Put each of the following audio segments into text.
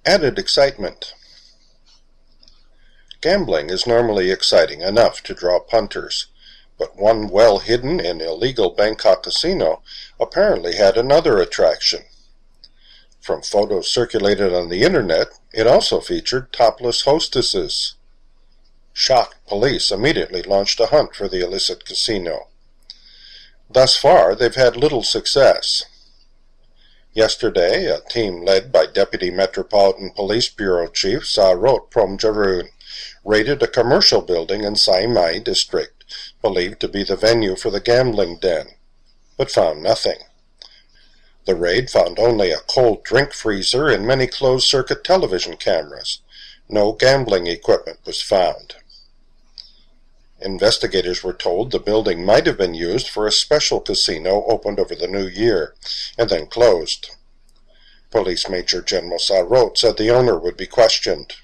Added excitement. Gambling is normally exciting enough to draw punters, but one well-hidden and illegal Bangkok casino apparently had another attraction. From photos circulated on the internet, it also featured topless hostesses. Shocked police immediately launched a hunt for the illicit casino. Thus far, they've had little success. Yesterday, a team led by Deputy Metropolitan Police Bureau Chief Sarot Promjaroon raided a commercial building in Sai Mai district, believed to be the venue for the gambling den, but found nothing. The raid found only a cold drink freezer and many closed-circuit television cameras. No gambling equipment was found. Investigators were told the building might have been used for a special casino opened over the new year, and then closed. Police Major General Sarot said the owner would be questioned.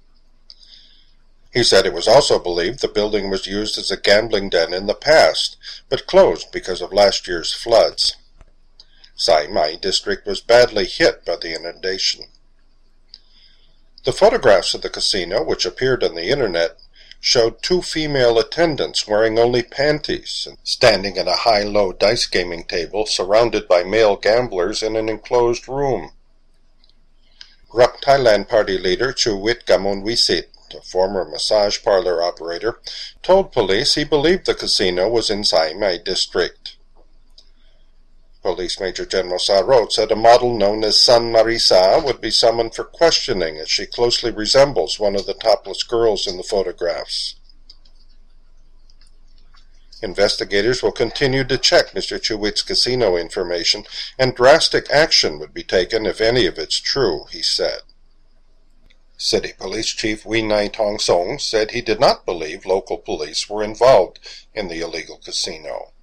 He said it was also believed the building was used as a gambling den in the past, but closed because of last year's floods. Sai Mai district was badly hit by the inundation. The photographs of the casino, which appeared on the internet, showed two female attendants wearing only panties and standing at a high-low dice gaming table surrounded by male gamblers in an enclosed room. Ruck Thailand Party leader Chuwit Gamonwisit, a former massage parlor operator, told police he believed the casino was in Sai Mai district. Police Major General Sarot said a model known as San Marisa would be summoned for questioning as she closely resembles one of the topless girls in the photographs. Investigators will continue to check Mr. Chuwit's casino information, and drastic action would be taken if any of it's true, he said. City Police Chief Winai Tong Song said he did not believe local police were involved in the illegal casino.